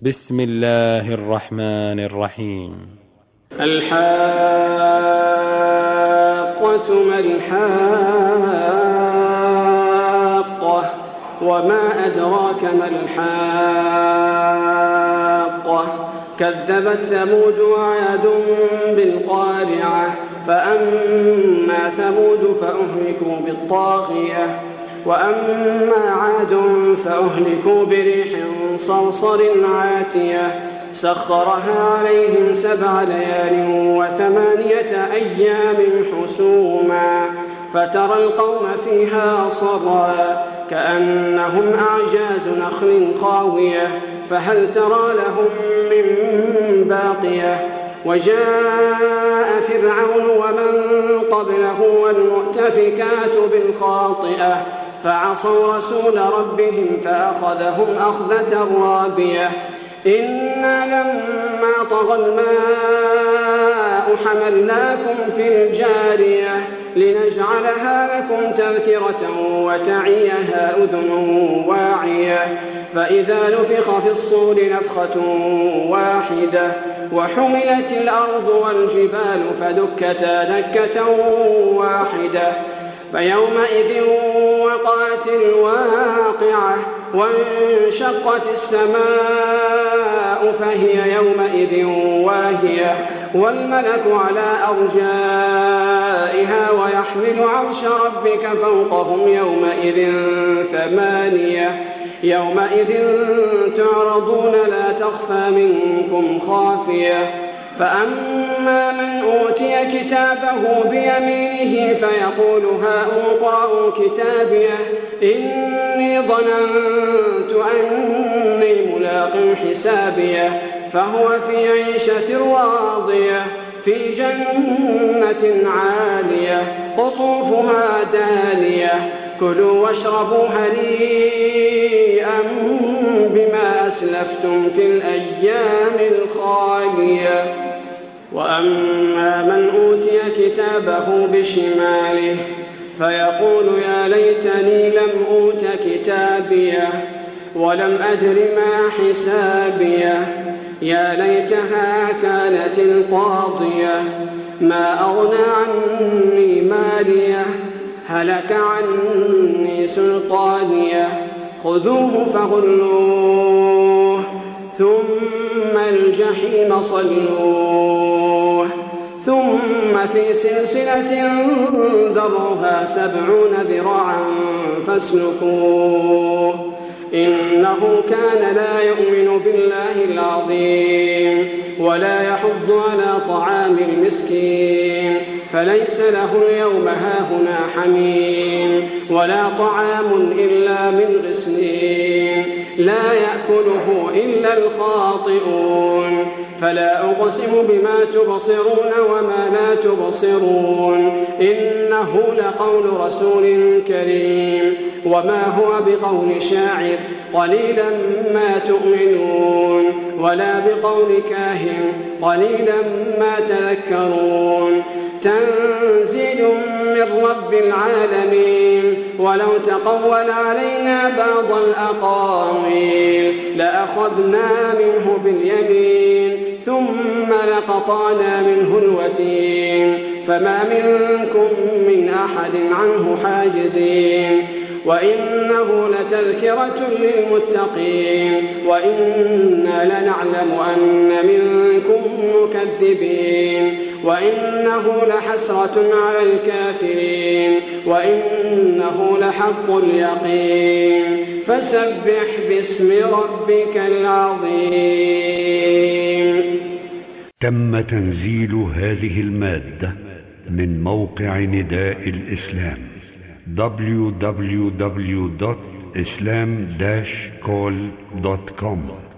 بسم الله الرحمن الرحيم. الحاقة ما الحاقة وما أدراك ما الحاقة كذبت ثمود وعاد بالقارعة فأما ثمود فأهلكوا بالطاغية وأما عاد فأهلكوا بريح صرصر عاتية سخرها عليهم 7 ليال و8 أيام حسوما فترى القوم فيها صرعا كأنهم أعجاز نخل خاوية فهل ترى لهم من باقية وجاء فرعون ومن قبله والمؤتفكات بالخاطئة فعصوا رسول ربهم فأخذهم أخذة رابية إنا لما طغى الماء حملناكم في الجارية لنجعلها لكم تذكرة وتعيها أذن واعية فإذا نفخ في الصور نفخة واحدة وحملت الأرض والجبال فدكتا دكة واحدة فيومئذ وقعت الواقعة وانشقت السماء فهي يومئذ واهية والملك على أرجائها ويحمل عرش ربك فوقهم يومئذ 8 يومئذ تعرضون لا تخفى منكم خافية فأما من أوتي كتابه بيمينه فيقول هاؤم اقرءوا كتابيه إني ظننت أني ملاق حسابيه فهو في عيشة راضية في جنة عالية قطوفها دانية كلوا واشربوا هنيئا بما أسلفتم في الأيام الخالية وأما من أوتي كتابه بشماله فيقول يا ليتني لم أوت كتابيه ولم أدر ما حسابيه يا ليتها كانت القاضية ما أغنى عني ماليه هلك عني سلطانيه خذوه فغلوه ثم الجحيم صلوه ثم في سلسلة ذرعها 70 ذراعا فاسلكوه إنه كان لا يؤمن بالله العظيم ولا يحض على طعام المسكين فليس له اليوم هاهنا حميم ولا طعام إلا من غسلين لا يأكله إلا الخاطئون فلا أقسم بما تبصرون وما لا تبصرون إنه لقول رسول كريم وما هو بقول شاعر قليلا ما تؤمنون ولا بقول كاهن قليلا ما تذكرون تنزيل من رب العالمين ولو تقول علينا بعض الأقاويل لأخذنا منه باليمين ثم لقطعنا منه الوتين فما منكم من أحد عنه حاجزين وإنه لتذكرة للمتقين وإنا لنعلم أن منكم مكذبين وإنه لحسرة على الكافرين وإنه لحق اليقين فسبح باسم ربك العظيم. تم تنزيل هذه المادة من موقع نداء الإسلام www.islam-call.com